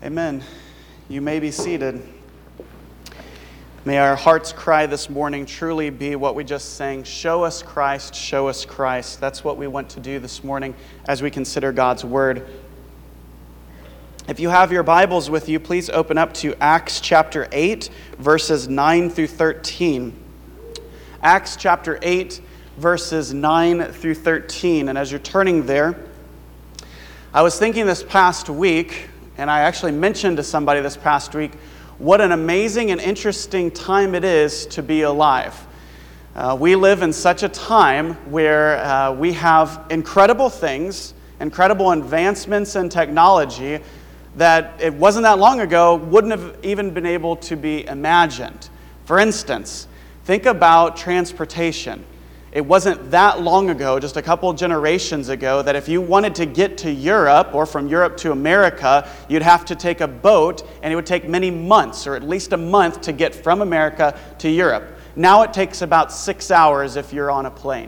Amen. You may be seated. May our heart's cry this morning truly be what we just sang, show us Christ, show us Christ. That's what we want to do this morning as we consider God's Word. If you have your Bibles with you, please open up to Acts chapter 8, verses 9 through 13. Acts chapter 8, verses 9 through 13. And as you're turning there, I was thinking this past week, and I actually mentioned to somebody this past week, what an amazing and interesting time it is to be alive. We live in such a time where we have incredible things, incredible advancements in technology that it wasn't that long ago wouldn't have even been able to be imagined. For instance, think about transportation. It wasn't that long ago, just a couple generations ago, that if you wanted to get to Europe or from Europe to America, you'd have to take a boat, and it would take many months, or at least a month, to get from America to Europe. Now it takes about 6 hours if you're on a plane.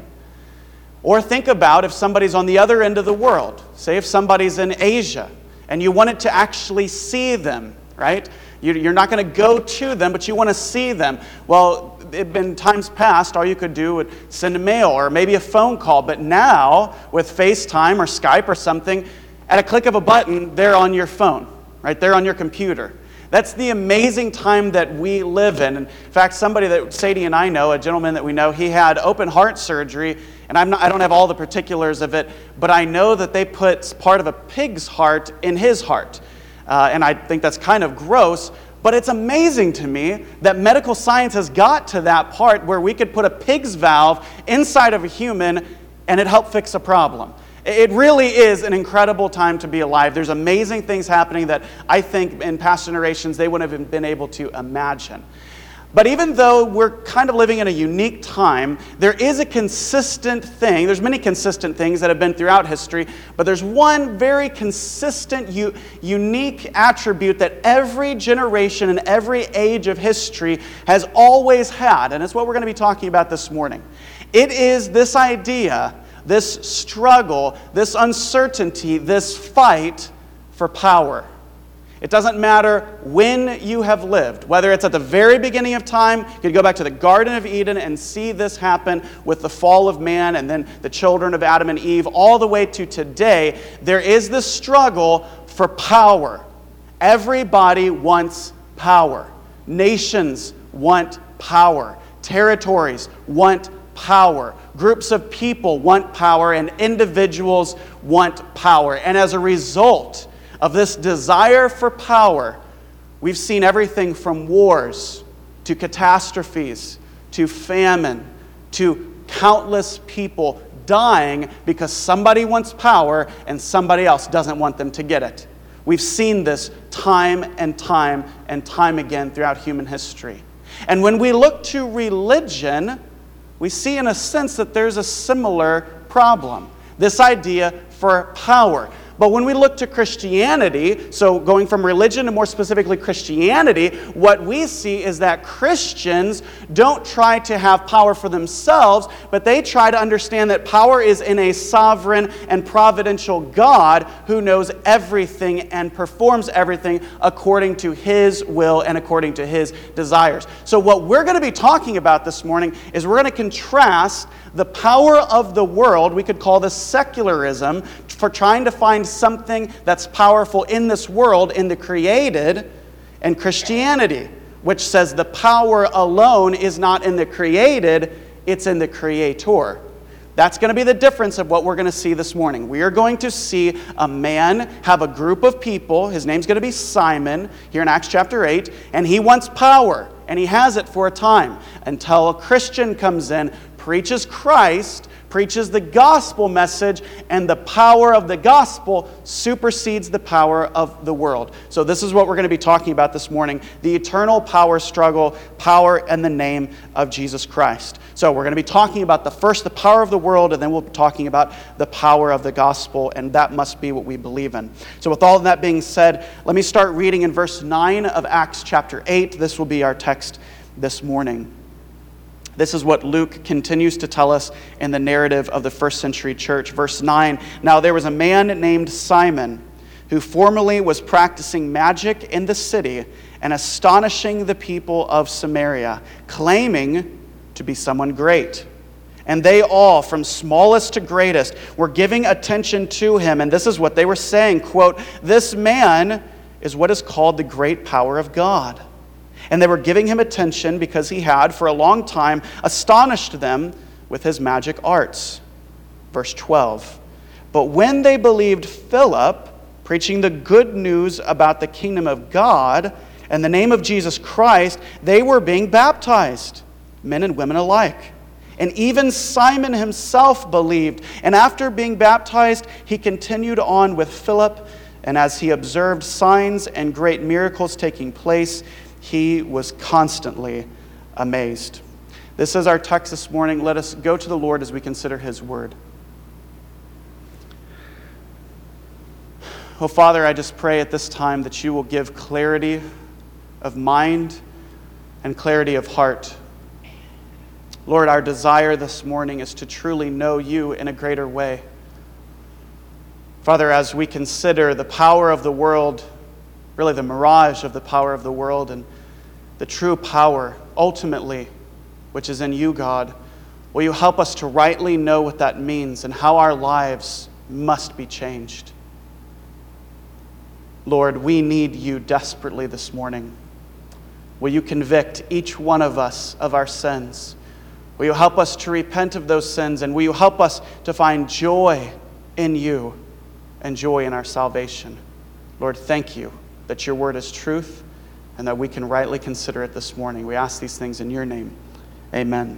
Or think about if somebody's on the other end of the world. Say if somebody's in Asia, and you wanted to actually see them, right? You're not going to go to them, but you want to see them. Well, in times past, all you could do would send a mail or maybe a phone call. But now, with FaceTime or Skype or something, at a click of a button, they're on your phone, right? They're on your computer. That's the amazing time that we live in. In fact, somebody that Sadie and I know, a gentleman that we know, he had open heart surgery, and I don't have all the particulars of it, but I know that they put part of a pig's heart in his heart. And I think that's kind of gross, but it's amazing to me that medical science has got to that part where we could put a pig's valve inside of a human and it helped fix a problem. It really is an incredible time to be alive. There's amazing things happening that I think in past generations they wouldn't have been able to imagine. But even though we're kind of living in a unique time, there is a consistent thing. There's many consistent things that have been throughout history, but there's one very consistent, unique attribute that every generation and every age of history has always had, and it's what we're going to be talking about this morning. It is this idea, this struggle, this uncertainty, this fight for power. It doesn't matter when you have lived, whether it's at the very beginning of time. You could go back to the Garden of Eden and see this happen with the fall of man and then the children of Adam and Eve, all the way to today. There is this struggle for power. Everybody wants power. Nations want power. Territories want power. Groups of people want power, and individuals want power. And as a result of this desire for power, we've seen everything from wars to catastrophes to famine to countless people dying because somebody wants power and somebody else doesn't want them to get it. We've seen this time and time and time again throughout human history. And when we look to religion, we see in a sense that there's a similar problem, this idea for power. But when we look to Christianity, so going from religion to more specifically Christianity, what we see is that Christians don't try to have power for themselves, but they try to understand that power is in a sovereign and providential God who knows everything and performs everything according to His will and according to His desires. So what we're going to be talking about this morning is we're going to contrast the power of the world, we could call this secularism, for trying to find something that's powerful in this world, in the created, and Christianity, which says the power alone is not in the created, it's in the Creator. That's going to be the difference of what we're going to see this morning. We are going to see a man have a group of people. His name's going to be Simon here in Acts chapter 8, and he wants power, and he has it for a time until a Christian comes in, preaches Christ, preaches the gospel message, and the power of the gospel supersedes the power of the world. So this is what we're going to be talking about this morning, the eternal power struggle, power in the name of Jesus Christ. So we're going to be talking about the power of the world, and then we'll be talking about the power of the gospel, and that must be what we believe in. So with all of that being said, let me start reading in verse 9 of Acts chapter 8. This will be our text this morning. This is what Luke continues to tell us in the narrative of the first century church. Verse 9, now there was a man named Simon who formerly was practicing magic in the city and astonishing the people of Samaria, claiming to be someone great. And they all, from smallest to greatest, were giving attention to him. And this is what they were saying, quote, "This man is what is called the great power of God." And they were giving him attention because he had, for a long time, astonished them with his magic arts. Verse 12, "But when they believed Philip, preaching the good news about the kingdom of God and the name of Jesus Christ, they were being baptized, men and women alike. And even Simon himself believed. And after being baptized, he continued on with Philip. And as he observed signs and great miracles taking place, he was constantly amazed." This is our text this morning. Let us go to the Lord as we consider his word. Oh, Father, I just pray at this time that you will give clarity of mind and clarity of heart. Lord, our desire this morning is to truly know you in a greater way. Father, as we consider the power of the world, really the mirage of the power of the world, and the true power, ultimately, which is in you, God, will you help us to rightly know what that means and how our lives must be changed? Lord, we need you desperately this morning. Will you convict each one of us of our sins? Will you help us to repent of those sins, and will you help us to find joy in you and joy in our salvation? Lord, thank you that your word is truth and that we can rightly consider it this morning. We ask these things in your name. Amen.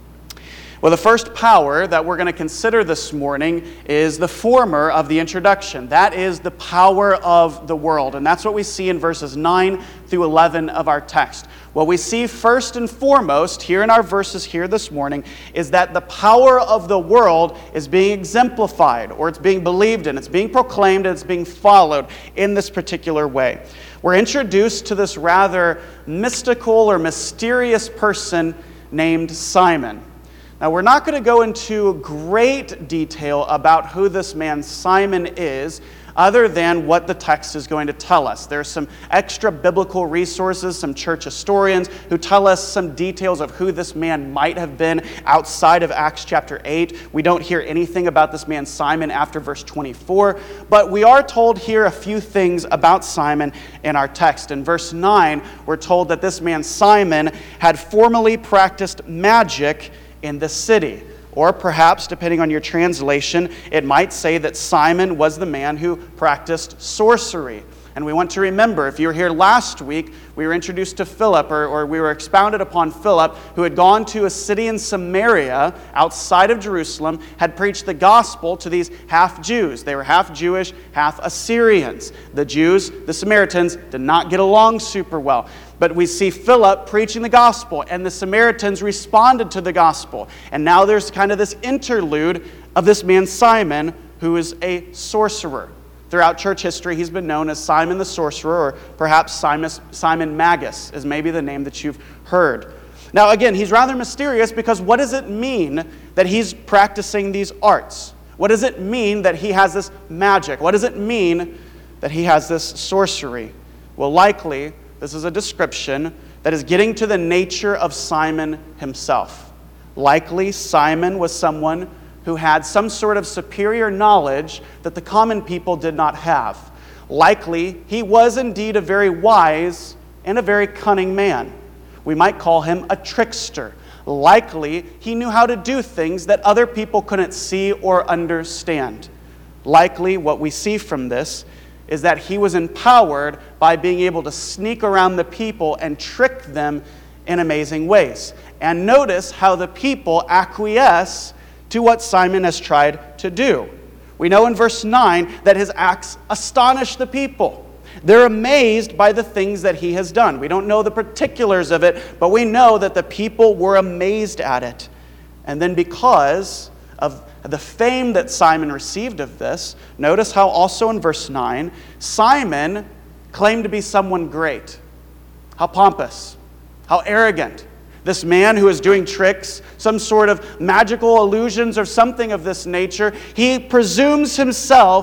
Well, the first power that we're going to consider this morning is the former of the introduction. That is the power of the world. And that's what we see in verses 9 through 11 of our text. What we see first and foremost here in our verses here this morning is that the power of the world is being exemplified, or it's being believed in, it's being proclaimed, and it's being followed in this particular way. We're introduced to this rather mystical or mysterious person named Simon. Now, we're not going to go into great detail about who this man Simon is, other than what the text is going to tell us. There's some extra biblical resources, some church historians who tell us some details of who this man might have been outside of Acts chapter 8. We don't hear anything about this man Simon after verse 24, but we are told here a few things about Simon in our text. In verse 9, we're told that this man Simon had formerly practiced magic in the city. Or perhaps, depending on your translation, it might say that Simon was the man who practiced sorcery. And we want to remember, if you were here last week, we were introduced to Philip, or we were expounded upon Philip, who had gone to a city in Samaria, outside of Jerusalem, had preached the gospel to these half-Jews. They were half-Jewish, half-Assyrians. The Jews, the Samaritans, did not get along super well. But we see Philip preaching the gospel, and the Samaritans responded to the gospel. And now there's kind of this interlude of this man Simon, who is a sorcerer. Throughout church history, he's been known as Simon the Sorcerer, or perhaps Simon Magus is maybe the name that you've heard. Now again, he's rather mysterious because what does it mean that he's practicing these arts? What does it mean that he has this magic? What does it mean that he has this sorcery? Well, likely, this is a description that is getting to the nature of Simon himself. Likely, Simon was someone who had some sort of superior knowledge that the common people did not have. Likely, he was indeed a very wise and a very cunning man. We might call him a trickster. Likely, he knew how to do things that other people couldn't see or understand. Likely, what we see from this is that he was empowered by being able to sneak around the people and trick them in amazing ways. And notice how the people acquiesce to what Simon has tried to do. We know in verse 9 that his acts astonish the people. They're amazed by the things that he has done. We don't know the particulars of it, but we know that the people were amazed at it. And then because of the fame that Simon received of this, notice how also in verse 9, Simon claimed to be someone great. How pompous, how arrogant. This man who is doing tricks, some sort of magical illusions or something of this nature, he presumes himself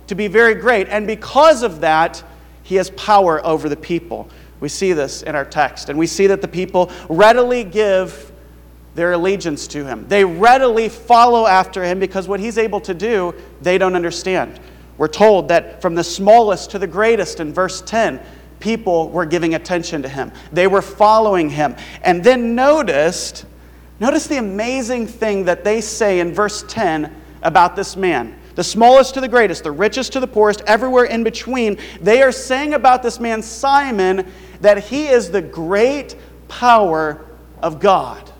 to be very great. And because of that, he has power over the people. We see this in our text. And we see that the people readily give their allegiance to him. They readily follow after him because what he's able to do, they don't understand. We're told that from the smallest to the greatest in verse 10, people were giving attention to him. They were following him. And then notice the amazing thing that they say in verse 10 about this man. The smallest to the greatest, the richest to the poorest, everywhere in between. They are saying about this man, Simon, that he is the great power of God.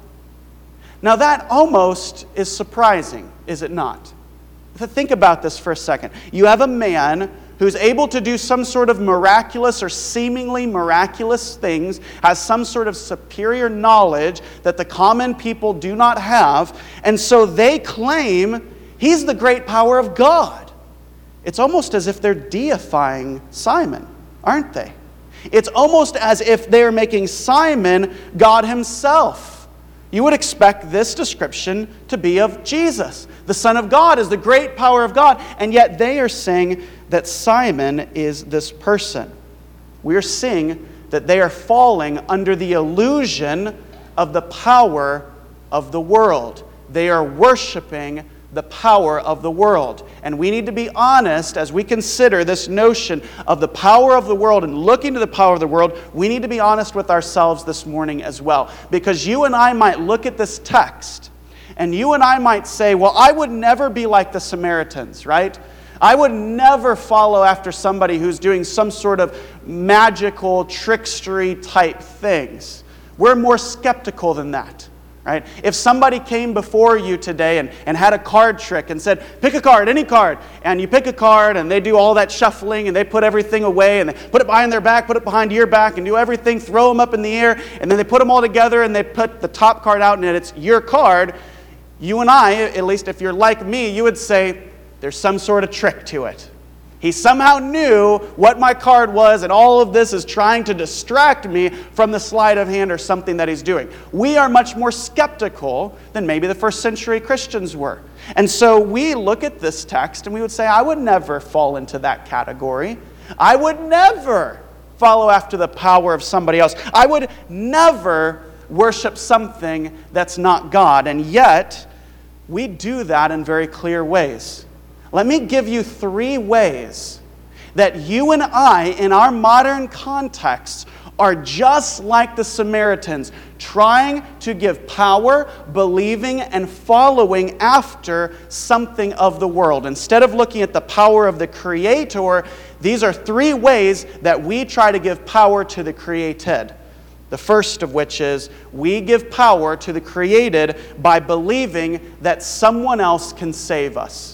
Now that almost is surprising, is it not? Think about this for a second. You have a man who's able to do some sort of miraculous or seemingly miraculous things, has some sort of superior knowledge that the common people do not have, and so they claim he's the great power of God. It's almost as if they're deifying Simon, aren't they? It's almost as if they're making Simon God himself. You would expect this description to be of Jesus. The Son of God is the great power of God, and yet they are saying that Simon is this person. We are seeing that they are falling under the illusion of the power of the world. They are worshiping the power of the world. And we need to be honest as we consider this notion of the power of the world and looking to the power of the world. We need to be honest with ourselves this morning as well. Because you and I might look at this text and you and I might say, well, I would never be like the Samaritans, right? I would never follow after somebody who's doing some sort of magical trickstery type things. We're more skeptical than that. Right? If somebody came before you today and had a card trick and said, pick a card, any card, and you pick a card and they do all that shuffling and they put everything away and they put it behind their back, put it behind your back and do everything, throw them up in the air, and then they put them all together and they put the top card out and it's your card, you and I, at least if you're like me, you would say, there's some sort of trick to it. He somehow knew what my card was, and all of this is trying to distract me from the sleight of hand or something that he's doing. We are much more skeptical than maybe the first century Christians were. And so we look at this text and we would say, I would never fall into that category. I would never follow after the power of somebody else. I would never worship something that's not God. And yet, we do that in very clear ways. Let me give you 3 ways that you and I, in our modern context, are just like the Samaritans, trying to give power, believing, and following after something of the world. Instead of looking at the power of the Creator, these are 3 ways that we try to give power to the created. The first of which is we give power to the created by believing that someone else can save us.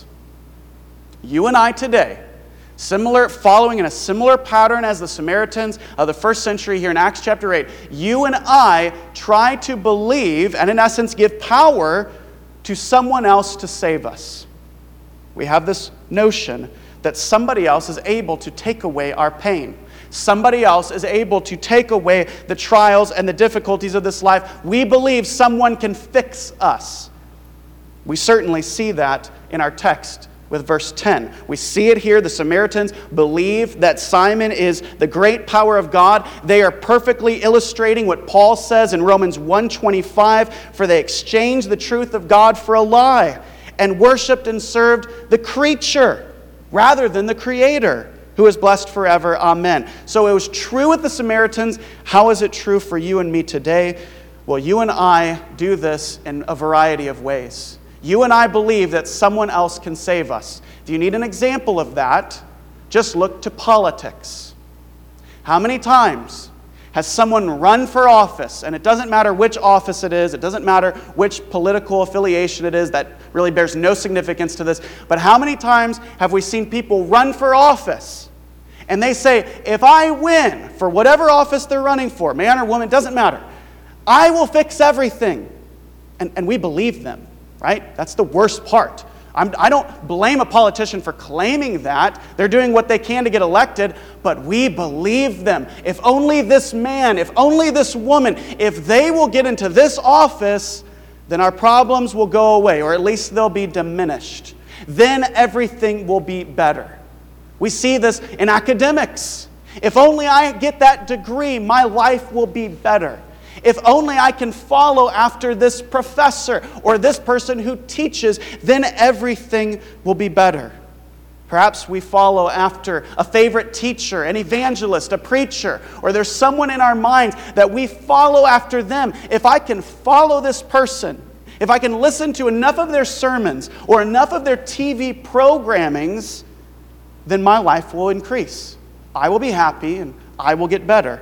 You and I today, following in a similar pattern as the Samaritans of the first century here in Acts chapter 8, you and I try to believe and in essence give power to someone else to save us. We have this notion that somebody else is able to take away our pain. Somebody else is able to take away the trials and the difficulties of this life. We believe someone can fix us. We certainly see that in our text with verse 10. We see it here. The Samaritans believe that Simon is the great power of God. They are perfectly illustrating what Paul says in Romans 1:25, for they exchanged the truth of God for a lie and worshipped and served the creature rather than the Creator, who is blessed forever. Amen. So it was true with the Samaritans. How is it true for you and me today? Well, you and I do this in a variety of ways. You and I believe that someone else can save us. If you need an example of that, just look to politics. How many times has someone run for office, and it doesn't matter which office it is, it doesn't matter which political affiliation it is, that really bears no significance to this, but how many times have we seen people run for office, and they say, if I win for whatever office they're running for, man or woman, doesn't matter, I will fix everything. And we believe them. Right? That's the worst part. I don't blame a politician for claiming that. They're doing what they can to get elected, but we believe them. If only this man, if only this woman, if they will get into this office, then our problems will go away, or at least they'll be diminished. Then everything will be better. We see this in academics. If only I get that degree, my life will be better. If only I can follow after this professor or this person who teaches, then everything will be better. Perhaps we follow after a favorite teacher, an evangelist, a preacher, or there's someone in our minds that we follow after them. If I can follow this person, if I can listen to enough of their sermons or enough of their TV programmings, then my life will increase. I will be happy and I will get better.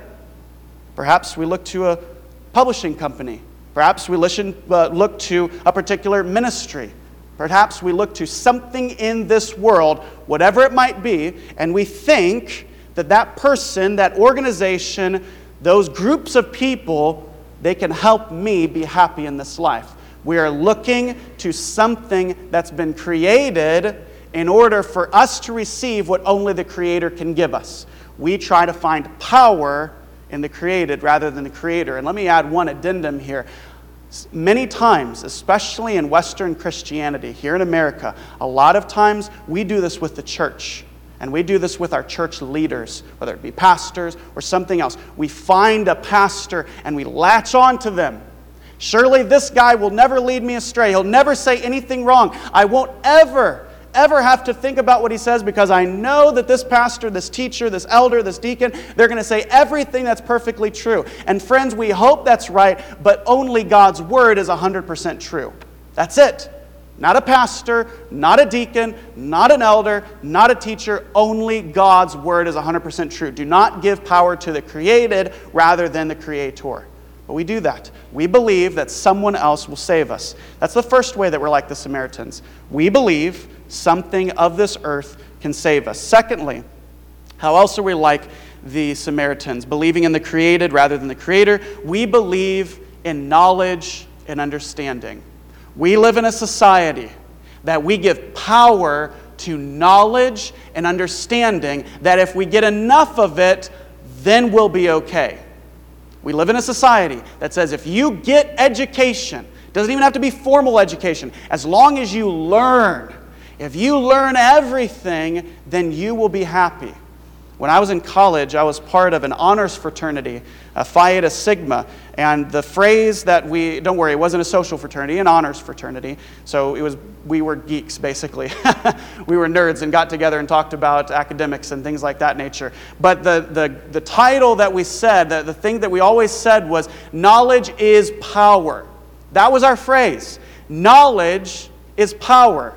Perhaps we look to a publishing company. Perhaps we look to a particular ministry. Perhaps we look to something in this world, whatever it might be, and we think that that person, that organization, those groups of people, they can help me be happy in this life. We are looking to something that's been created in order for us to receive what only the Creator can give us. We try to find power in the created rather than the Creator. And let me add one addendum here. Many times, especially in Western Christianity, here in America, a lot of times we do this with the church. And we do this with our church leaders, whether it be pastors or something else. We find a pastor and we latch on to them. Surely this guy will never lead me astray. He'll never say anything wrong. I won't ever have to think about what he says because I know that this pastor, this teacher, this elder, this deacon, they're going to say everything that's perfectly true. And friends, we hope that's right, but only God's word is 100% true. That's it. Not a pastor, not a deacon, not an elder, not a teacher. Only God's word is 100% true. Do not give power to the created rather than the Creator. But we do that. We believe that someone else will save us. That's the first way that we're like the Samaritans. We believe something of this earth can save us. Secondly, how else are we like the Samaritans? Believing in the created rather than the Creator. We believe in knowledge and understanding. We live in a society that we give power to knowledge and understanding, that if we get enough of it, then we'll be okay. We live in a society that says if you get education, doesn't even have to be formal education, as long as you learn, if you learn everything, then you will be happy. When I was in college, I was part of an honors fraternity, Phi Eta Sigma, and the phrase that don't worry, it wasn't a social fraternity, an honors fraternity, so we were geeks, basically. We were nerds and got together and talked about academics and things like that nature. But the title that we said, the thing that we always said was, knowledge is power. That was our phrase. Knowledge is power.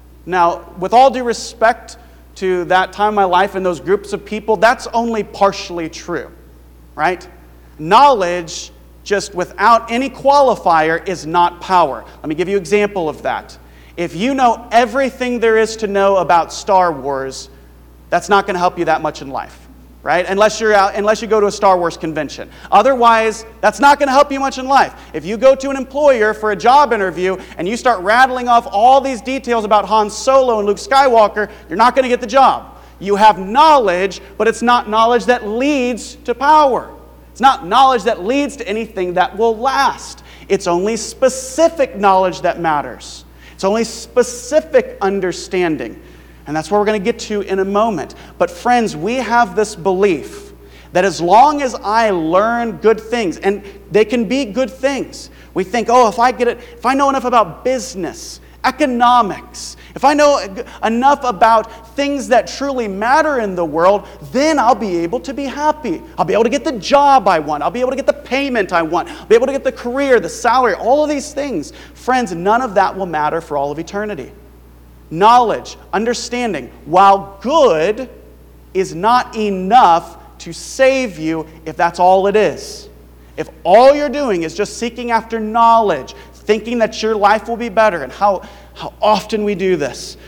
Now, with all due respect to that time in my life and those groups of people, that's only partially true, right? Knowledge, just without any qualifier, is not power. Let me give you an example of that. If you know everything there is to know about Star Wars, that's not going to help you that much in life, right? Unless you go to a Star Wars convention. Otherwise, that's not going to help you much in life. If you go to an employer for a job interview and you start rattling off all these details about Han Solo and Luke Skywalker, you're not going to get the job. You have knowledge, but it's not knowledge that leads to power. It's not knowledge that leads to anything that will last. It's only specific knowledge that matters. It's only specific understanding. And that's what we're going to get to in a moment. But friends, we have this belief that as long as I learn good things, and they can be good things, we think, if I know enough about business, economics, if I know enough about things that truly matter in the world, then I'll be able to be happy. I'll be able to get the job I want. I'll be able to get the payment I want. I'll be able to get the career, the salary, all of these things. Friends, none of that will matter for all of eternity. Knowledge, understanding, while good, is not enough to save you if that's all it is. If all you're doing is just seeking after knowledge, thinking that your life will be better, and how often we do this.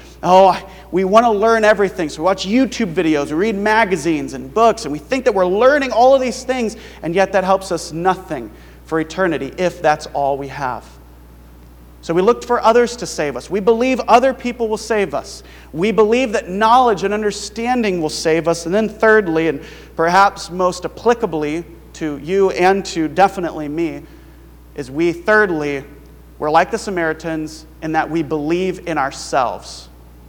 We want to learn everything, so we watch YouTube videos, we read magazines and books, and we think that we're learning all of these things, and yet that helps us nothing for eternity if that's all we have. So we looked for others to save us. We believe other people will save us. We believe that knowledge and understanding will save us. And then thirdly, and perhaps most applicably to you and to definitely me, is we're like the Samaritans in that we believe in ourselves.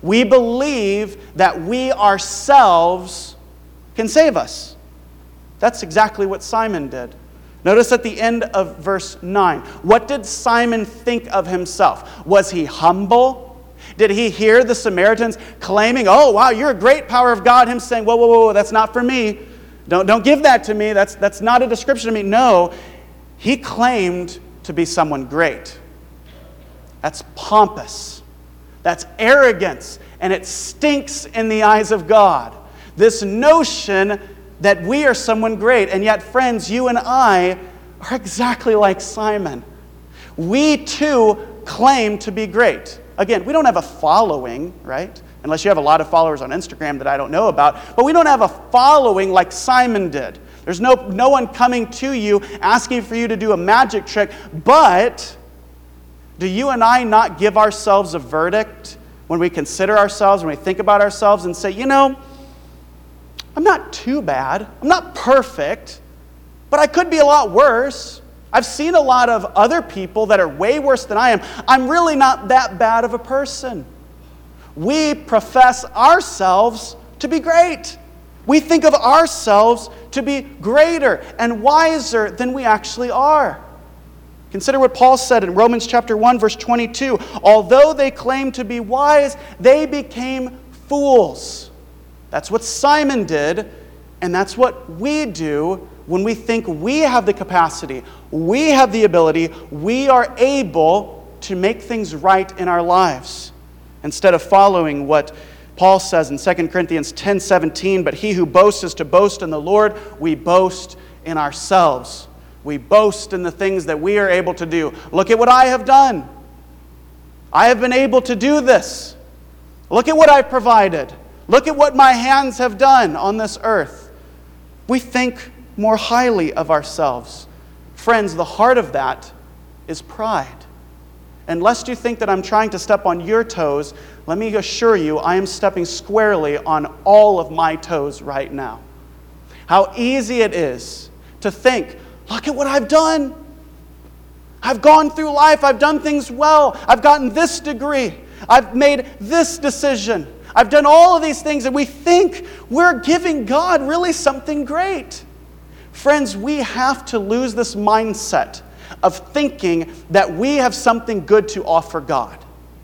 We believe that we ourselves can save us. That's exactly what Simon did. Notice at the end of verse 9. What did Simon think of himself? Was he humble? Did he hear the Samaritans claiming, oh, wow, you're a great power of God? Him saying, whoa, whoa, whoa, that's not for me. Don't give that to me. That's not a description of me. No, he claimed to be someone great. That's pompous. That's arrogance. And it stinks in the eyes of God. This notion that we are someone great. And yet, friends, you and I are exactly like Simon. We too claim to be great. Again, we don't have a following, right? Unless you have a lot of followers on Instagram that I don't know about. But we don't have a following like Simon did. There's no one coming to you asking for you to do a magic trick. But do you and I not give ourselves a verdict when we consider ourselves, when we think about ourselves and say, you know, I'm not too bad. I'm not perfect. But I could be a lot worse. I've seen a lot of other people that are way worse than I am. I'm really not that bad of a person. We profess ourselves to be great. We think of ourselves to be greater and wiser than we actually are. Consider what Paul said in Romans chapter 1, verse 22. Although they claimed to be wise, they became fools. That's what Simon did, and that's what we do when we think we have the capacity, we have the ability, we are able to make things right in our lives. Instead of following what Paul says in 2 Corinthians 10:17, but he who boasts is to boast in the Lord. We boast in ourselves. We boast in the things that we are able to do. Look at what I have done. I have been able to do this. Look at what I've provided. Look at what my hands have done on this earth. We think more highly of ourselves. Friends, the heart of that is pride. And lest you think that I'm trying to step on your toes, let me assure you I am stepping squarely on all of my toes right now. How easy it is to think, look at what I've done. I've gone through life. I've done things well. I've gotten this degree. I've made this decision. I've done all of these things, and we think we're giving God really something great. Friends, we have to lose this mindset of thinking that we have something good to offer God.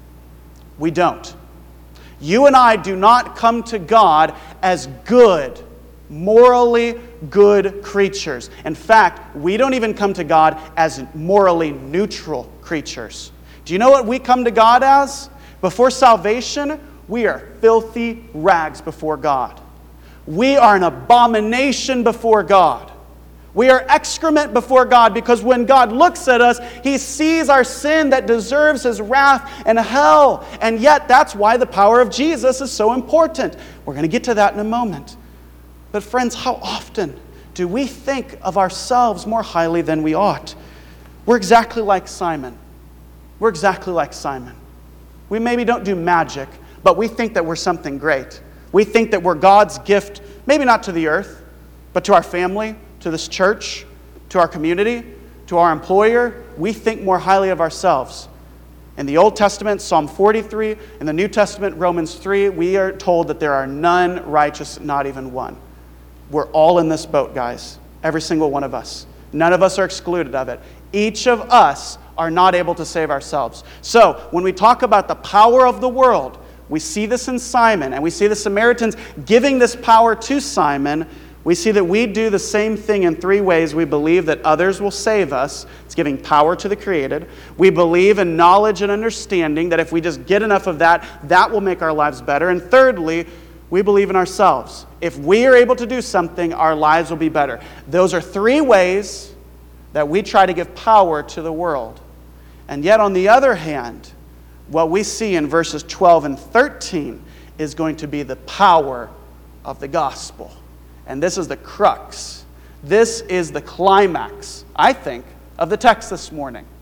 We don't. You and I do not come to God as good, morally good creatures. In fact, we don't even come to God as morally neutral creatures. Do you know what we come to God as? Before salvation, we are filthy rags before God. We are an abomination before God. We are excrement before God because when God looks at us, He sees our sin that deserves His wrath and hell. And yet, that's why the power of Jesus is so important. We're going to get to that in a moment. But friends, how often do we think of ourselves more highly than we ought? We're exactly like Simon. We're exactly like Simon. We maybe don't do magic, but we think that we're something great. We think that we're God's gift, maybe not to the earth, but to our family, to this church, to our community, to our employer. We think more highly of ourselves. In the Old Testament, Psalm 43, in the New Testament, Romans 3, we are told that there are none righteous, not even one. We're all in this boat, guys. Every single one of us. None of us are excluded of it. Each of us are not able to save ourselves. So, when we talk about the power of the world, we see this in Simon, and we see the Samaritans giving this power to Simon. We see that we do the same thing in three ways. We believe that others will save us. It's giving power to the created. We believe in knowledge and understanding, that if we just get enough of that, that will make our lives better. And thirdly, we believe in ourselves. If we are able to do something, our lives will be better. Those are three ways that we try to give power to the world. And yet, on the other hand, what we see in verses 12 and 13 is going to be the power of the gospel. And this is the crux. This is the climax, I think, of the text this morning.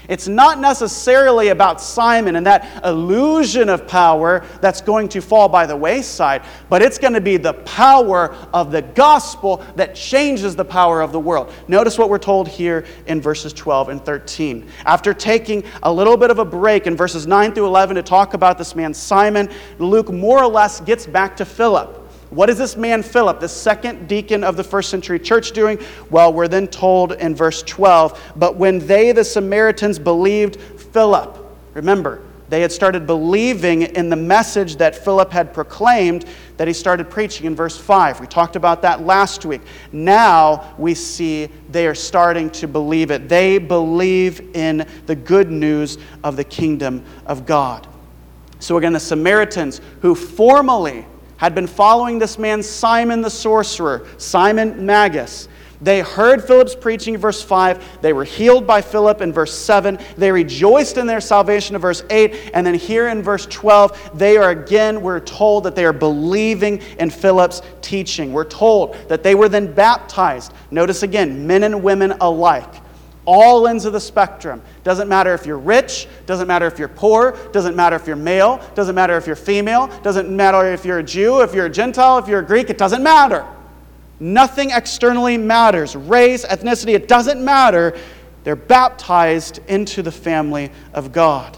It's not necessarily about Simon and that illusion of power that's going to fall by the wayside, but it's going to be the power of the gospel that changes the power of the world. Notice what we're told here in verses 12 and 13. After taking a little bit of a break in verses 9 through 11 to talk about this man Simon, Luke more or less gets back to Philip. What is this man Philip, the second deacon of the first century church, doing? Well, we're then told in verse 12, but when they, the Samaritans, believed Philip, remember, they had started believing in the message that Philip had proclaimed, that he started preaching in verse 5. We talked about that last week. Now we see they are starting to believe it. They believe in the good news of the kingdom of God. So again, the Samaritans who formerly had been following this man Simon the sorcerer, Simon Magus. They heard Philip's preaching in verse 5. They were healed by Philip in verse 7. They rejoiced in their salvation in verse 8. And then here in verse 12, we're told that they are believing in Philip's teaching. We're told that they were then baptized. Notice again, men and women alike. All ends of the spectrum. Doesn't matter if you're rich, doesn't matter if you're poor, doesn't matter if you're male, doesn't matter if you're female, doesn't matter if you're a Jew, if you're a Gentile, if you're a Greek, it doesn't matter. Nothing externally matters. Race, ethnicity, it doesn't matter. They're baptized into the family of God.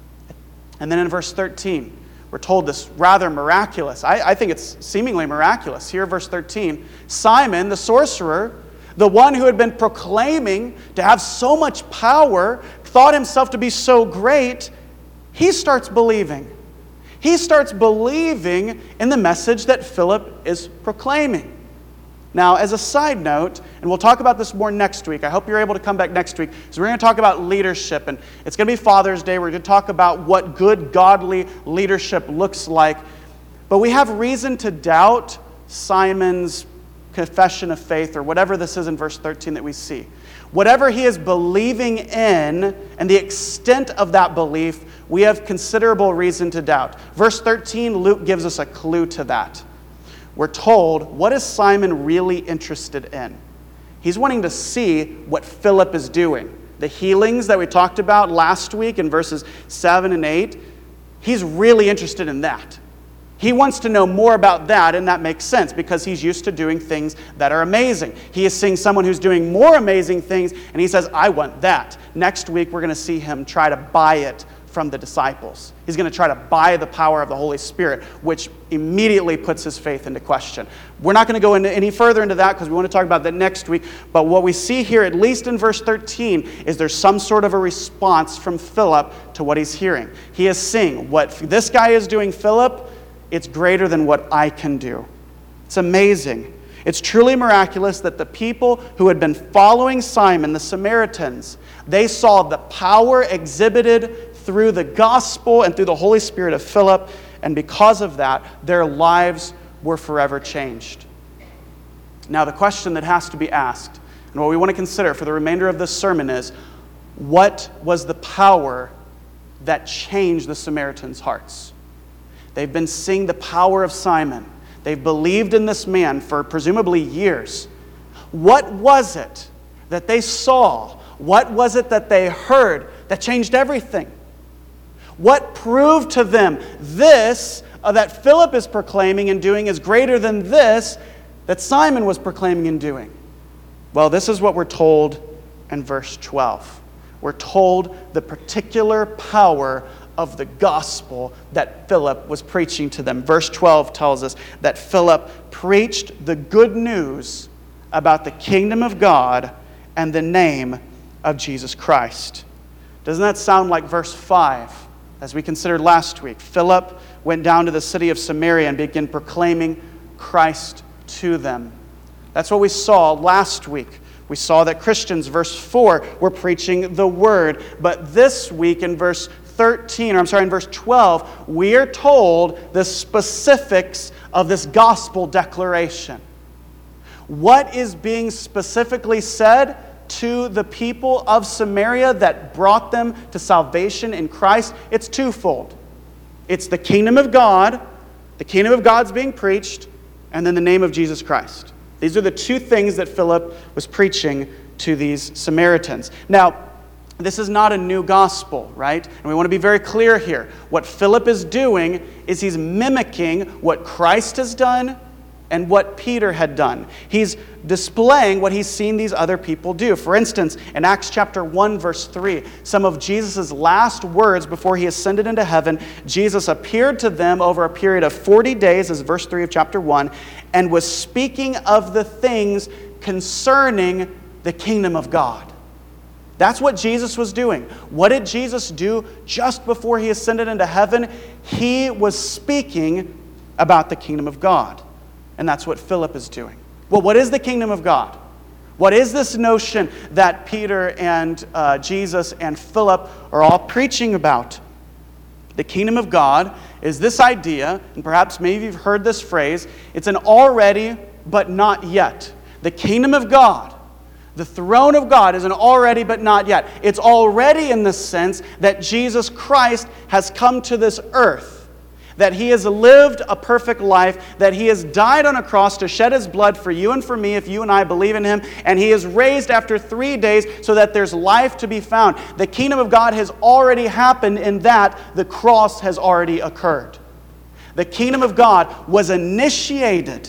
And then in verse 13, we're told this rather miraculous. I think it's seemingly miraculous. Here, verse 13, Simon, the sorcerer, the one who had been proclaiming to have so much power, thought himself to be so great, he starts believing. He starts believing in the message that Philip is proclaiming. Now, as a side note, and we'll talk about this more next week. I hope you're able to come back next week. So we're going to talk about leadership, and it's going to be Father's Day. We're going to talk about what good, godly leadership looks like. But we have reason to doubt Simon's confession of faith, or whatever this is in verse 13 that we see. Whatever he is believing in and the extent of that belief, we have considerable reason to doubt. Verse 13, Luke gives us a clue to that. We're told, what is Simon really interested in? He's wanting to see what Philip is doing. The healings that we talked about last week in verses 7 and 8, he's really interested in that. He wants to know more about that, and that makes sense because he's used to doing things that are amazing. He is seeing someone who's doing more amazing things, and he says, I want that. Next week, we're going to see him try to buy it from the disciples. He's going to try to buy the power of the Holy Spirit, which immediately puts his faith into question. We're not going to go into any further into that because we want to talk about that next week. But what we see here, at least in verse 13, is there's some sort of a response from Philip to what he's hearing. He is seeing what this guy is doing, Philip, it's greater than what I can do. It's amazing. It's truly miraculous that the people who had been following Simon, the Samaritans, they saw the power exhibited through the gospel and through the Holy Spirit of Philip, and because of that, their lives were forever changed. Now, the question that has to be asked, and what we want to consider for the remainder of this sermon is, what was the power that changed the Samaritans' hearts? They've been seeing the power of Simon. They've believed in this man for presumably years. What was it that they saw? What was it that they heard that changed everything? What proved to them this that Philip is proclaiming and doing is greater than this that Simon was proclaiming and doing? Well, this is what we're told in verse 12. We're told the particular power of the gospel that Philip was preaching to them. Verse 12 tells us that Philip preached the good news about the kingdom of God and the name of Jesus Christ. Doesn't that sound like verse 5, as we considered last week? Philip went down to the city of Samaria and began proclaiming Christ to them. That's what we saw last week. We saw that Christians, verse 4, were preaching the word. But this week in verse 12, we are told the specifics of this gospel declaration. What is being specifically said to the people of Samaria that brought them to salvation in Christ? It's twofold. It's the kingdom of God, the kingdom of God's being preached, and then the name of Jesus Christ. These are the two things that Philip was preaching to these Samaritans. Now, This is not a new gospel, right? And we want to be very clear here. What Philip is doing is he's mimicking what Christ has done and what Peter had done. He's displaying what he's seen these other people do. For instance, in Acts chapter 1, verse 3, some of Jesus' last words before he ascended into heaven, Jesus appeared to them over a period of 40 days, as verse 3 of chapter 1, and was speaking of the things concerning the kingdom of God. That's what Jesus was doing. What did Jesus do just before he ascended into heaven? He was speaking about the kingdom of God. And that's what Philip is doing. Well, what is the kingdom of God? What is this notion that Peter and Jesus and Philip are all preaching about? The kingdom of God is this idea, and perhaps maybe you've heard this phrase, it's an already but not yet. The kingdom of God, the throne of God is an already but not yet. It's already in the sense that Jesus Christ has come to this earth, that he has lived a perfect life, that he has died on a cross to shed his blood for you and for me if you and I believe in him, and he is raised after 3 days so that there's life to be found. The kingdom of God has already happened in that the cross has already occurred. The kingdom of God was initiated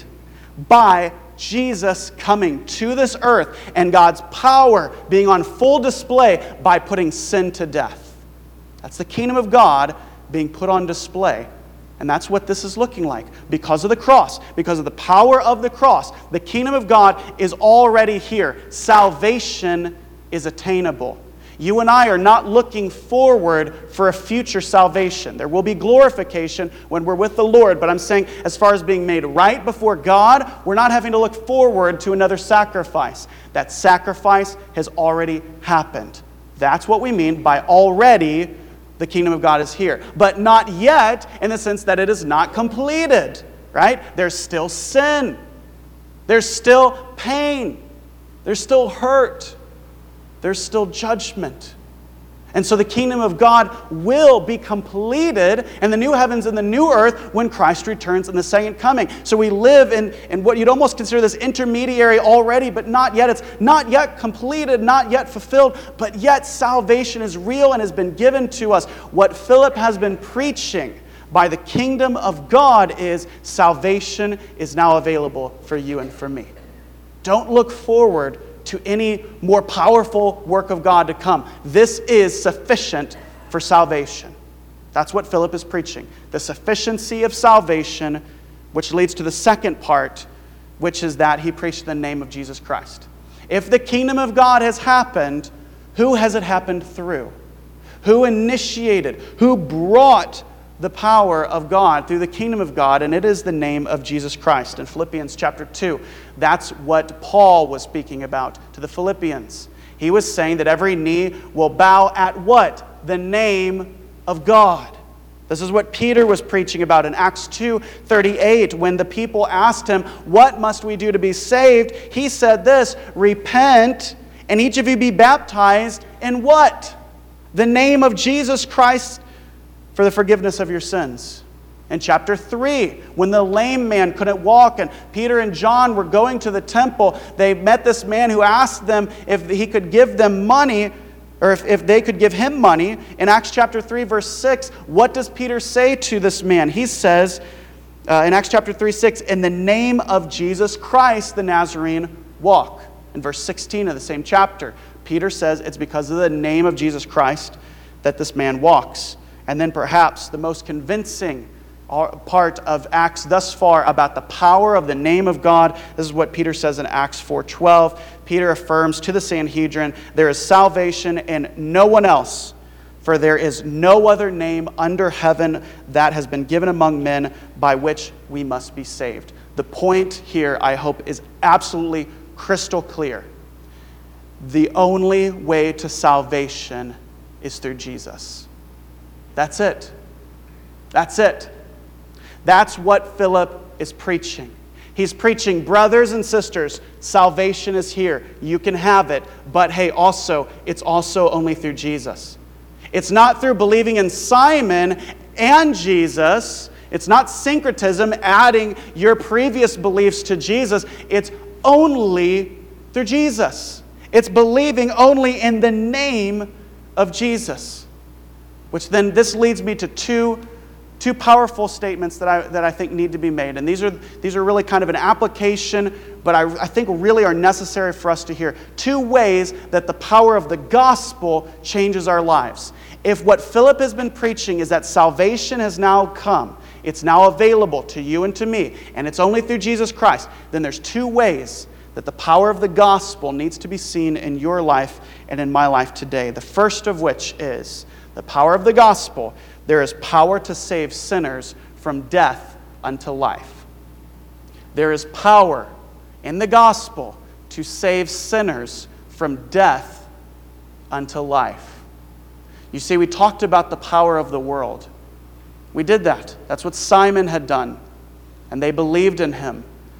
by Jesus coming to this earth and God's power being on full display by putting sin to death. That's the kingdom of God being put on display. And that's what this is looking like. Because of the cross, because of the power of the cross, the kingdom of God is already here. Salvation is attainable. You and I are not looking forward for a future salvation. There will be glorification when we're with the Lord, but I'm saying as far as being made right before God, we're not having to look forward to another sacrifice. That sacrifice has already happened. That's what we mean by already the kingdom of God is here. But not yet in the sense that it is not completed, right? There's still sin. There's still pain. There's still hurt. There's still judgment. And so the kingdom of God will be completed in the new heavens and the new earth when Christ returns in the second coming. So we live in what you'd almost consider this intermediary already, but not yet. It's not yet completed, not yet fulfilled, but yet salvation is real and has been given to us. What Philip has been preaching by the kingdom of God is salvation is now available for you and for me. Don't look forward to any more powerful work of God to come. This is sufficient for salvation. That's what Philip is preaching. The sufficiency of salvation, which leads to the second part, which is that he preached the name of Jesus Christ. If the kingdom of God has happened, who has it happened through? Who initiated? Who brought the power of God through the kingdom of God? And it is the name of Jesus Christ. In Philippians chapter 2, that's what Paul was speaking about to the Philippians. He was saying that every knee will bow at what? The name of God. This is what Peter was preaching about in Acts 2:38. When the people asked him, what must we do to be saved? He said this, repent and each of you be baptized in what? The name of Jesus Christ for the forgiveness of your sins. In chapter 3, when the lame man couldn't walk and Peter and John were going to the temple, they met this man who asked them if he could give them money, or if they could give him money. In Acts chapter 3, verse 6, what does Peter say to this man? He says, in Acts chapter 3, 6, in the name of Jesus Christ, the Nazarene, walk. In verse 16 of the same chapter, Peter says it's because of the name of Jesus Christ that this man walks. And then perhaps the most convincing part of Acts thus far about the power of the name of God. This is what Peter says in Acts 4:12. Peter affirms to the Sanhedrin, there is salvation in no one else, for there is no other name under heaven that has been given among men by which we must be saved. The point here, I hope, is absolutely crystal clear. The only way to salvation is through Jesus. That's it. That's it. That's what Philip is preaching. He's preaching, brothers and sisters, salvation is here. You can have it. But hey, it's also only through Jesus. It's not through believing in Simon and Jesus. It's not syncretism, adding your previous beliefs to Jesus. It's only through Jesus. It's believing only in the name of Jesus. Which then, this leads me to two powerful statements that I think need to be made. And these are really kind of an application, but I think really are necessary for us to hear. Two ways that the power of the gospel changes our lives. If what Philip has been preaching is that salvation has now come, it's now available to you and to me, and it's only through Jesus Christ, then there's two ways that the power of the gospel needs to be seen in your life and in my life today. The first of which is the power of the gospel. There is power to save sinners from death unto life. There is power in the gospel to save sinners from death unto life. You see, we talked about the power of the world. We did that. That's what Simon had done. And they believed in him.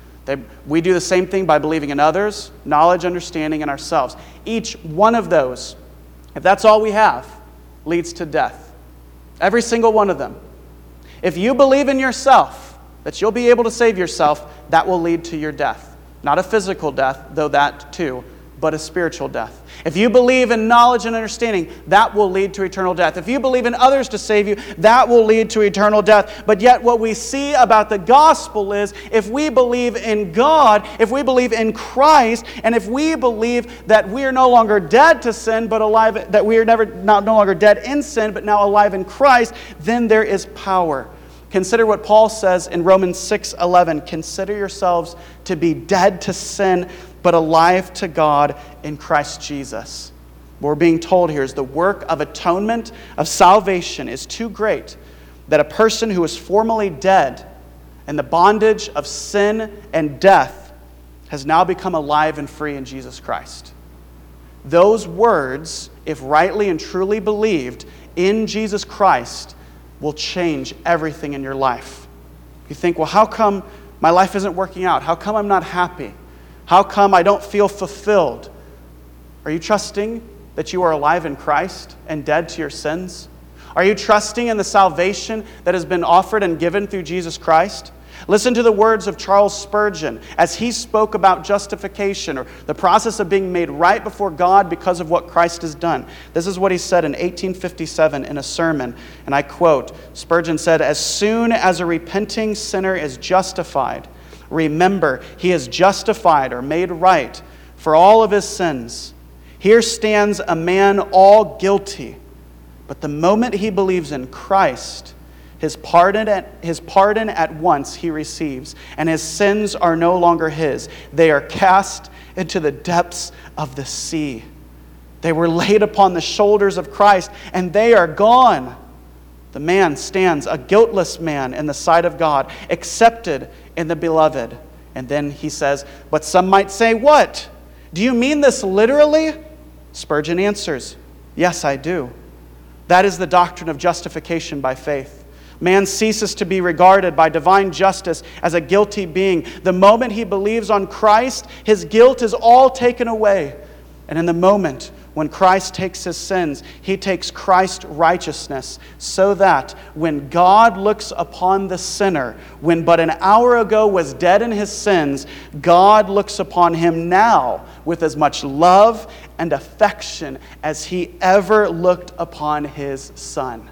We do the same thing by believing in others, knowledge, understanding, and ourselves. Each one of those, if that's all we have, leads to death. Every single one of them. If you believe in yourself, that you'll be able to save yourself, that will lead to your death. Not a physical death, though that too, but a spiritual death. If you believe in knowledge and understanding, that will lead to eternal death. If you believe in others to save you, that will lead to eternal death. But yet what we see about the gospel is, if we believe in God, if we believe in Christ, and if we believe that we are no longer dead to sin, but alive, that we are no longer dead in sin, but now alive in Christ, then there is power. Consider what Paul says in Romans 6:11. Consider yourselves to be dead to sin, but alive to God in Christ Jesus. What we're being told here is the work of atonement, of salvation, is too great that a person who was formerly dead in the bondage of sin and death has now become alive and free in Jesus Christ. Those words, if rightly and truly believed in Jesus Christ, will change everything in your life. You think, well, how come my life isn't working out? How come I'm not happy? How come I don't feel fulfilled? Are you trusting that you are alive in Christ and dead to your sins? Are you trusting in the salvation that has been offered and given through Jesus Christ? Listen to the words of Charles Spurgeon as he spoke about justification, or the process of being made right before God because of what Christ has done. This is what he said in 1857 in a sermon, and I quote, Spurgeon said, "As soon as a repenting sinner is justified, remember, he is justified or made right for all of his sins. Here stands a man all guilty, but the moment he believes in Christ, his pardon at once he receives, and his sins are no longer his. They are cast into the depths of the sea. They were laid upon the shoulders of Christ, and they are gone. The man stands a guiltless man in the sight of God, accepted in the beloved." And then he says, "But some might say, what? Do you mean this literally?" Spurgeon answers, "Yes, I do. That is the doctrine of justification by faith. Man ceases to be regarded by divine justice as a guilty being. The moment he believes on Christ, his guilt is all taken away. And in the moment when Christ takes his sins, he takes Christ's righteousness, so that when God looks upon the sinner, when but an hour ago was dead in his sins, God looks upon him now with as much love and affection as he ever looked upon his Son."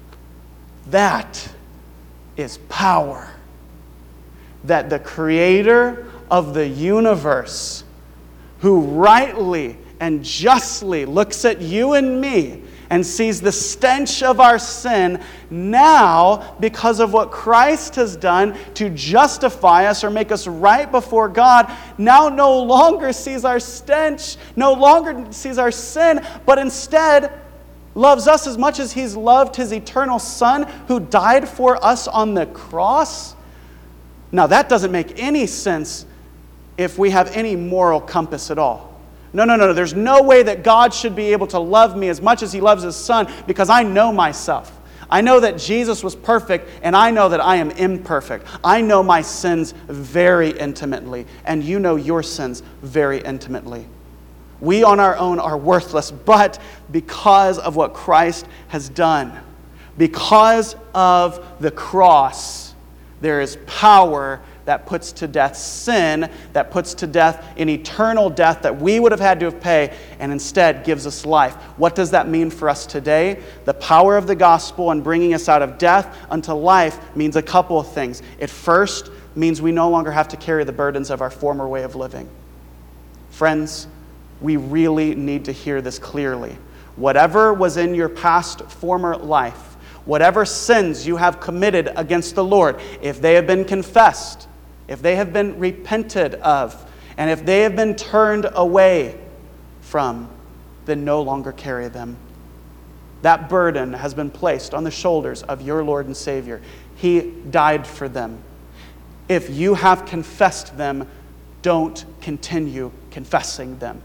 That is power. That the Creator of the universe, who rightly and justly looks at you and me and sees the stench of our sin, now, because of what Christ has done to justify us or make us right before God, now no longer sees our stench, no longer sees our sin, but instead loves us as much as he's loved his eternal Son who died for us on the cross. Now that doesn't make any sense if we have any moral compass at all. No. There's no way that God should be able to love me as much as he loves his Son, because I know myself. I know that Jesus was perfect, and I know that I am imperfect. I know my sins very intimately, and you know your sins very intimately. We on our own are worthless, but because of what Christ has done, because of the cross, there is power that puts to death sin, that puts to death an eternal death that we would have had to have paid, and instead gives us life. What does that mean for us today? The power of the gospel and bringing us out of death unto life means a couple of things. It first means we no longer have to carry the burdens of our former way of living. Friends, we really need to hear this clearly. Whatever was in your past former life, whatever sins you have committed against the Lord, if they have been confessed, if they have been repented of, and if they have been turned away from, then no longer carry them. That burden has been placed on the shoulders of your Lord and Savior. He died for them. If you have confessed them, don't continue confessing them.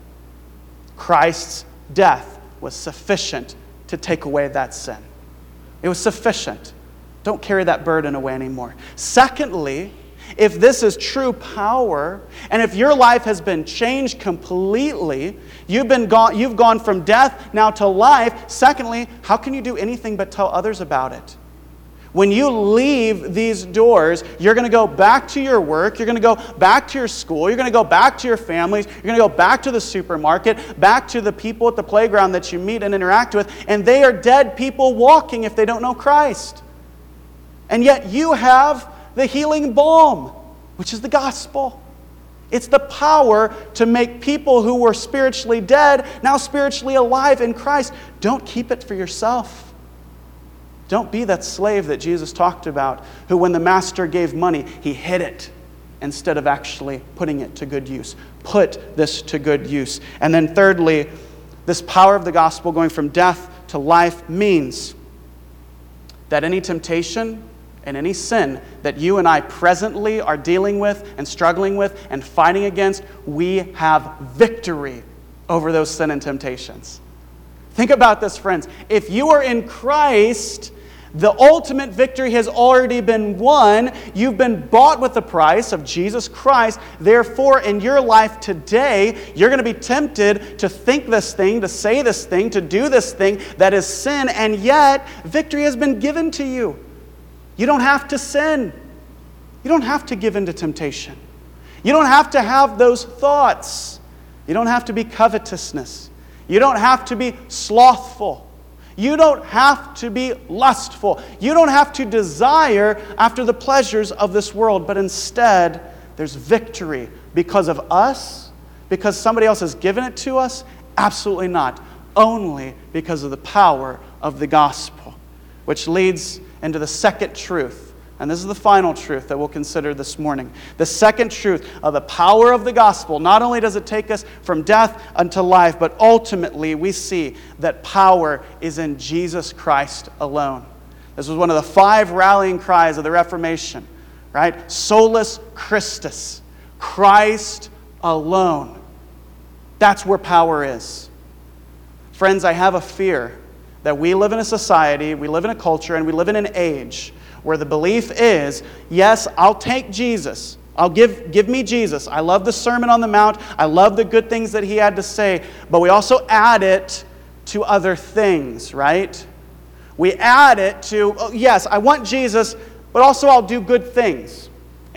Christ's death was sufficient to take away that sin. It was sufficient. Don't carry that burden away anymore. Secondly, if this is true power, and if your life has been changed completely, you've gone from death now to life. Secondly, how can you do anything but tell others about it? When you leave these doors, you're going to go back to your work, you're going to go back to your school, you're going to go back to your families, you're going to go back to the supermarket, back to the people at the playground that you meet and interact with, and they are dead people walking if they don't know Christ. And yet you have the healing balm, which is the gospel. It's the power to make people who were spiritually dead now spiritually alive in Christ. Don't keep it for yourself. Don't be that slave that Jesus talked about, who when the master gave money, he hid it instead of actually putting it to good use. Put this to good use. And then thirdly, this power of the gospel going from death to life means that any temptation and any sin that you and I presently are dealing with and struggling with and fighting against, we have victory over those sin and temptations. Think about this, friends. If you are in Christ, the ultimate victory has already been won. You've been bought with the price of Jesus Christ. Therefore, in your life today, you're going to be tempted to think this thing, to say this thing, to do this thing that is sin, and yet victory has been given to you. You don't have to sin. You don't have to give in to temptation. You don't have to have those thoughts. You don't have to be covetousness. You don't have to be slothful. You don't have to be lustful. You don't have to desire after the pleasures of this world, but instead, there's victory because of us, because somebody else has given it to us? Absolutely not. Only because of the power of the gospel, which leads into the second truth. And this is the final truth that we'll consider this morning. The second truth of the power of the gospel. Not only does it take us from death unto life, but ultimately we see that power is in Jesus Christ alone. This was one of the 5 rallying cries of the Reformation, right? Solus Christus, Christ alone. That's where power is. Friends, I have a fear that we live in a society, we live in a culture, and we live in an age where the belief is, yes, I'll take Jesus. I'll give me Jesus. I love the Sermon on the Mount. I love the good things that he had to say. But we also add it to other things, right? We add it to, oh, yes, I want Jesus, but also I'll do good things.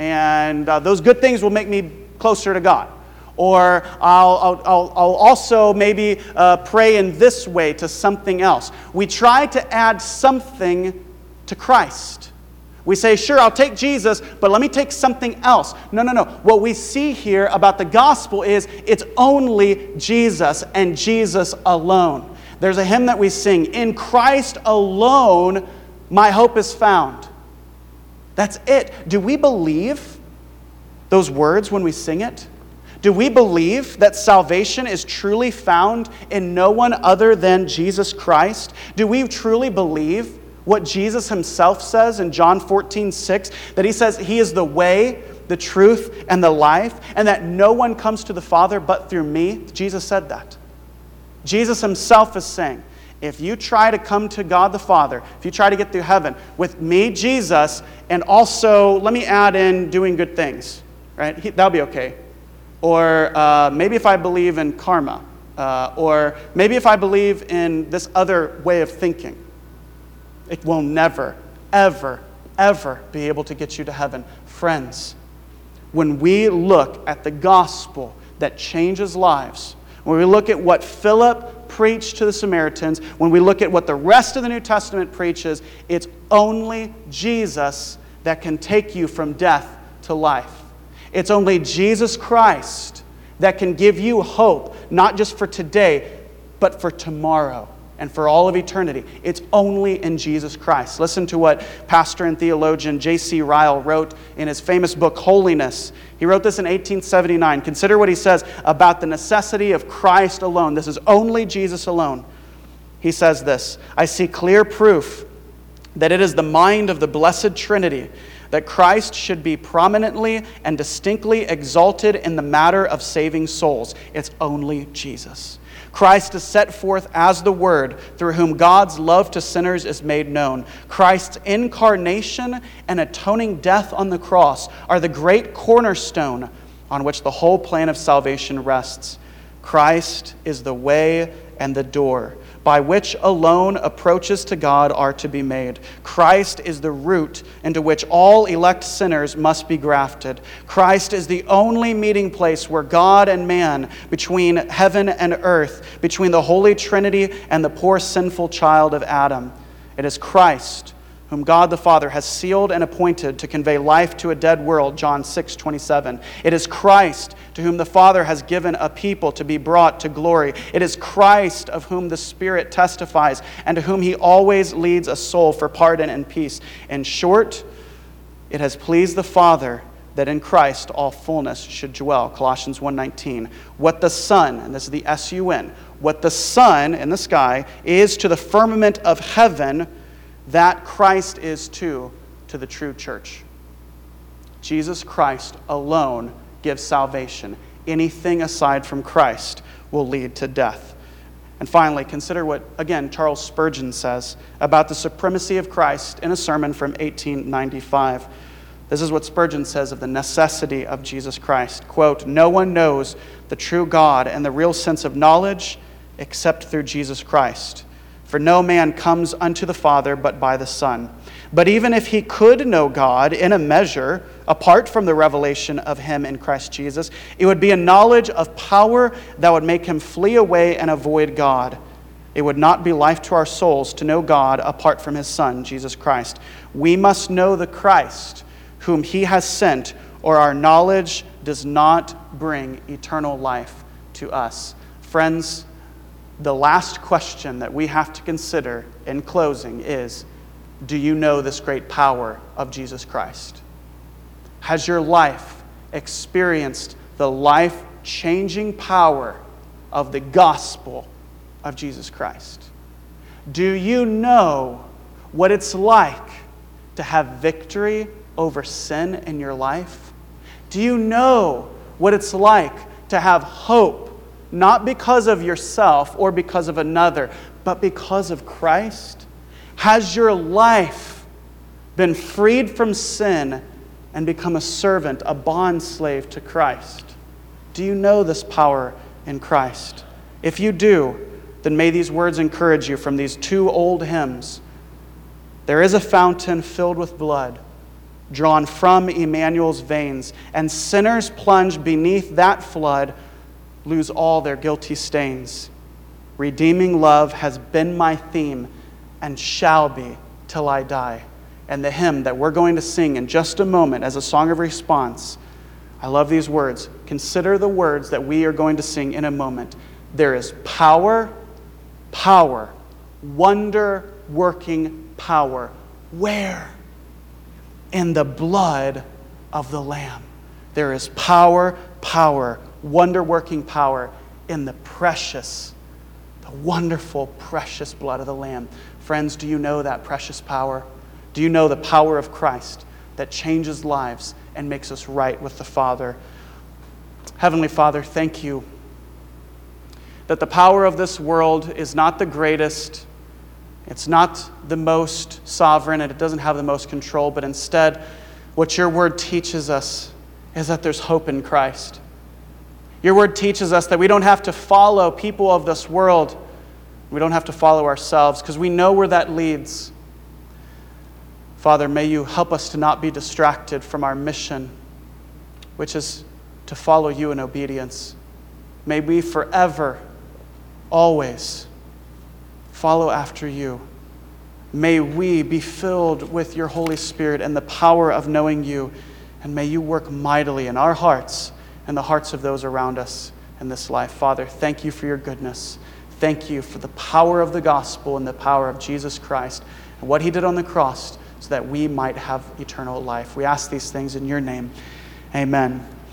And those good things will make me closer to God. Or I'll also maybe pray in this way to something else. We try to add something to Christ. We say, sure, I'll take Jesus, but let me take something else. No. What we see here about the gospel is it's only Jesus and Jesus alone. There's a hymn that we sing, in Christ alone my hope is found. That's it. Do we believe those words when we sing it? Do we believe that salvation is truly found in no one other than Jesus Christ? Do we truly believe what Jesus himself says in John 14:6, that he says he is the way, the truth, and the life, and that no one comes to the Father but through me? Jesus said that. Jesus himself is saying, if you try to come to God the Father, if you try to get through heaven with me, Jesus, and also, let me add in doing good things, right? That'll be okay. Or maybe if I believe in karma, or maybe if I believe in this other way of thinking, it will never, ever, ever be able to get you to heaven. Friends, when we look at the gospel that changes lives, when we look at what Philip preached to the Samaritans, when we look at what the rest of the New Testament preaches, it's only Jesus that can take you from death to life. It's only Jesus Christ that can give you hope, not just for today, but for tomorrow and for all of eternity. It's only in Jesus Christ. Listen to what pastor and theologian J.C. Ryle wrote in his famous book, Holiness. He wrote this in 1879. Consider what he says about the necessity of Christ alone. This is only Jesus alone. He says this, "I see clear proof that it is the mind of the Blessed Trinity that Christ should be prominently and distinctly exalted in the matter of saving souls. It's only Jesus. Christ is set forth as the Word, through whom God's love to sinners is made known. Christ's incarnation and atoning death on the cross are the great cornerstone on which the whole plan of salvation rests. Christ is the way and the door, by which alone approaches to God are to be made. Christ is the root into which all elect sinners must be grafted. Christ is the only meeting place where God and man, between heaven and earth, between the Holy Trinity and the poor sinful child of Adam. It is Christ whom God the Father has sealed and appointed to convey life to a dead world, John 6:27. It is Christ to whom the Father has given a people to be brought to glory. It is Christ of whom the Spirit testifies and to whom he always leads a soul for pardon and peace. In short, it has pleased the Father that in Christ all fullness should dwell, Colossians 1:19. What the Son, and this is the S-U-N, what the sun in the sky is to the firmament of heaven, that Christ is to the true church. Jesus Christ alone gives salvation. Anything aside from Christ will lead to death. And finally, consider what, again, Charles Spurgeon says about the supremacy of Christ in a sermon from 1895. This is what Spurgeon says of the necessity of Jesus Christ. Quote, "No one knows the true God and the real sense of knowledge except through Jesus Christ. For no man comes unto the Father but by the Son. But even if he could know God in a measure, apart from the revelation of him in Christ Jesus, it would be a knowledge of power that would make him flee away and avoid God. It would not be life to our souls to know God apart from his Son, Jesus Christ. We must know the Christ whom he has sent, or our knowledge does not bring eternal life to us." Friends, the last question that we have to consider in closing is, do you know this great power of Jesus Christ? Has your life experienced the life-changing power of the gospel of Jesus Christ? Do you know what it's like to have victory over sin in your life? Do you know what it's like to have hope, not because of yourself or because of another, but because of Christ? Has your life been freed from sin and become a servant, a bond slave to Christ? Do you know this power in Christ? If you do, then may these words encourage you from these two old hymns. There is a fountain filled with blood, drawn from Emmanuel's veins, and sinners plunged beneath that flood lose all their guilty stains. Redeeming love has been my theme and shall be till I die. And the hymn that we're going to sing in just a moment as a song of response, I love these words. Consider the words that we are going to sing in a moment. There is power, power, wonder-working power. Where? In the blood of the Lamb. There is power, power, wonder-working power in the precious, the wonderful, precious blood of the Lamb. Friends, do you know that precious power? Do you know the power of Christ that changes lives and makes us right with the Father? Heavenly Father, thank you that the power of this world is not the greatest, it's not the most sovereign, and it doesn't have the most control, but instead, what your word teaches us is that there's hope in Christ. Your word teaches us that we don't have to follow people of this world. We don't have to follow ourselves because we know where that leads. Father, may you help us to not be distracted from our mission. which is to follow you in obedience. May we forever, always follow after you. May we be filled with your Holy Spirit and the power of knowing you, and may you work mightily in our hearts and the hearts of those around us in this life. Father, thank you for your goodness. Thank you for the power of the gospel and the power of Jesus Christ and what he did on the cross so that we might have eternal life. We ask these things in your name. Amen.